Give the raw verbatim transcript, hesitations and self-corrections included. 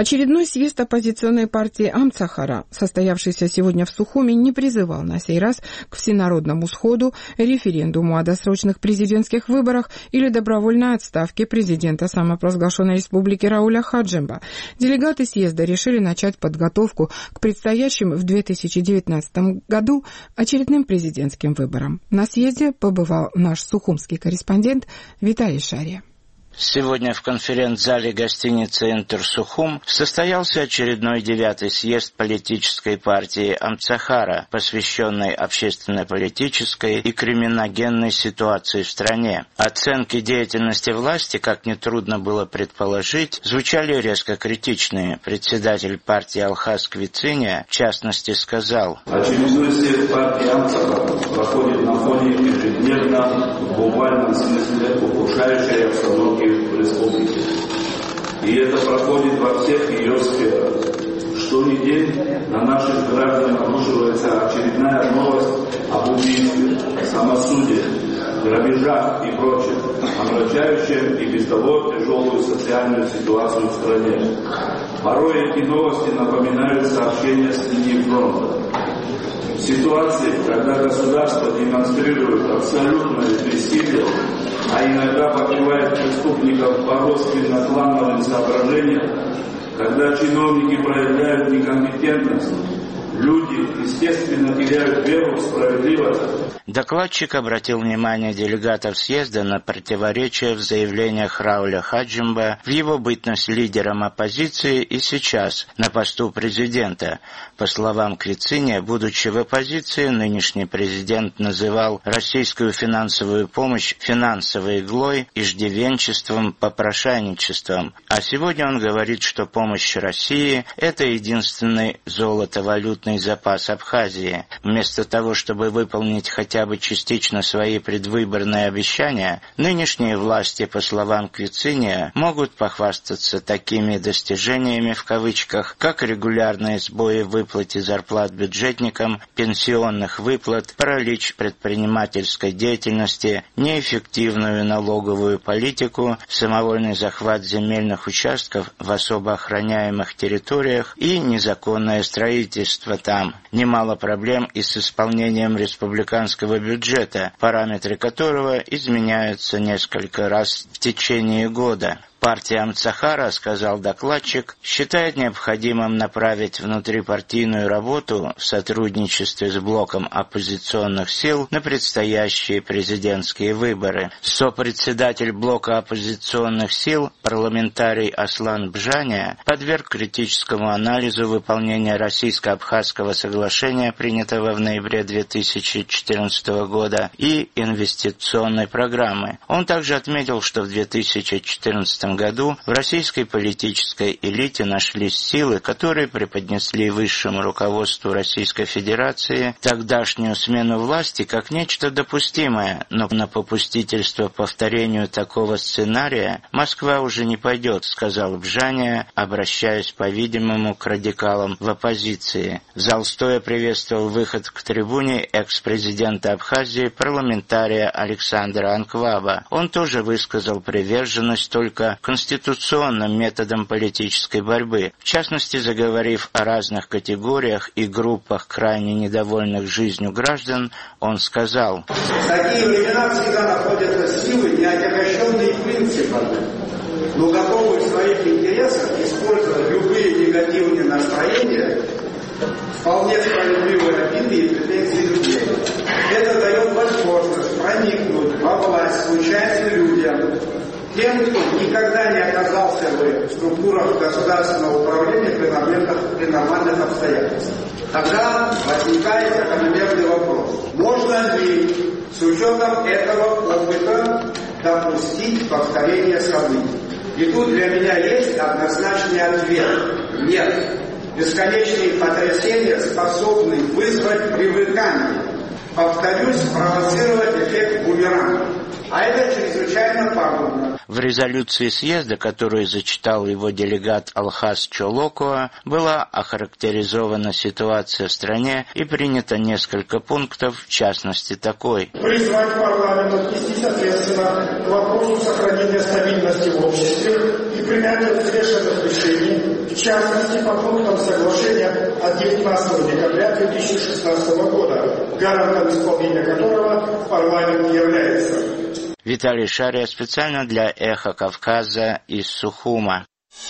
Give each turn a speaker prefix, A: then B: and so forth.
A: Очередной съезд оппозиционной партии Амцахара, состоявшийся сегодня в Сухуми, не призывал на сей раз к всенародному сходу, референдуму о досрочных президентских выборах или добровольной отставке президента самопровозглашенной республики Рауля Хаджимба. Делегаты съезда решили начать подготовку к предстоящим в две тысячи девятнадцатом году очередным президентским выборам. На съезде побывал наш сухумский корреспондент Виталий Шария.
B: Сегодня в конференц-зале гостиницы «Интерсухум» состоялся очередной девятый съезд политической партии Амцахара, посвященный общественно-политической и криминогенной ситуации в стране. Оценки деятельности власти, как нетрудно было предположить, звучали резко критичные. Председатель партии Алхас Квициния, в частности, сказал:
C: «Очередной съезд партии Амцахара проходит на фоне ежедневно, в буквальном смысле, ухудшающей обстановки в республике. И это проходит во всех ее сферах. Что ни день на наших граждан обрушивается очередная новость об убийстве, самосудии, грабежах и прочем, омрачающем и без того тяжелую социальную ситуацию в стране. Порой эти новости напоминают сообщения с линии фронта. В ситуации, когда государство демонстрирует абсолютное бессилие, а иногда покрывает преступников по родственно-клановым соображениям, когда чиновники проявляют некомпетентность, люди, естественно, теряют веру в справедливость.
B: Докладчик обратил внимание делегатов съезда на противоречия в заявлениях Рауля Хаджимба в его бытность лидером оппозиции и сейчас на посту президента. По словам Квициния, будучи в оппозиции, нынешний президент называл российскую финансовую помощь финансовой иглой, иждивенчеством, попрошайничеством. А сегодня он говорит, что помощь России – это единственный золотовалютный запас Абхазии. Вместо того, чтобы выполнить хотя бы частично свои предвыборные обещания, нынешние власти, по словам Квициния, могут похвастаться такими достижениями в кавычках, как регулярные сбои в выплате зарплат бюджетникам, пенсионных выплат, паралич предпринимательской деятельности, неэффективную налоговую политику, самовольный захват земельных участков в особо охраняемых территориях и незаконное строительство там. Немало проблем и с исполнением республиканского бюджета, параметры которого изменяются несколько раз в течение года. Партия Амцахара, сказал докладчик, считает необходимым направить внутрипартийную работу в сотрудничестве с блоком оппозиционных сил на предстоящие президентские выборы. Сопредседатель блока оппозиционных сил, парламентарий Аслан Бжаня, подверг критическому анализу выполнения Российско-Абхазского соглашения, принятого в ноябре две тысячи четырнадцатого года, и инвестиционной программы. Он также отметил, что в две тысячи четырнадцатом году в российской политической элите нашлись силы, которые преподнесли высшему руководству Российской Федерации тогдашнюю смену власти как нечто допустимое, но на попустительство повторению такого сценария Москва уже не пойдет, сказал Бжаня, обращаясь, по-видимому, к радикалам в оппозиции. Зал стоя приветствовал выход к трибуне экс-президента Абхазии, парламентария Александра Анкваба. Он тоже высказал приверженность только конституционным методом политической борьбы, в частности, заговорив о разных категориях и группах крайне недовольных жизнью граждан, он сказал:
D: «В такие времена всегда находятся силы, не отягощенные принципами, но готовые в своих интересах использовать любые негативные настроения, вполне справедливые обиды и претензии людей. Это дает возможность проникнуть во власть случайным людям, тем, кто никогда не оказался бы в структурах государственного управления при нормальных, при нормальных обстоятельствах. Тогда возникает закономерный вопрос: можно ли с учетом этого опыта допустить повторение событий? И тут для меня есть однозначный ответ: нет. Бесконечные потрясения способны вызвать привыкание. Повторюсь, спровоцировать эффект бумеранга. А это чрезвычайно пагубно.
B: В резолюции съезда, которую зачитал его делегат Алхас Чолокуа, была охарактеризована ситуация в стране и принято несколько пунктов, в частности такой.
E: Призвать парламент отнестись ответственно к вопросу сохранения стабильности в обществе и принятия взвешенных решений в частности по пунктам соглашения от девятнадцатого декабря две тысячи шестнадцатого года, гарантом исполнения которого парламент является.
B: Виталий Шария специально для «Эхо Кавказа» из Сухума.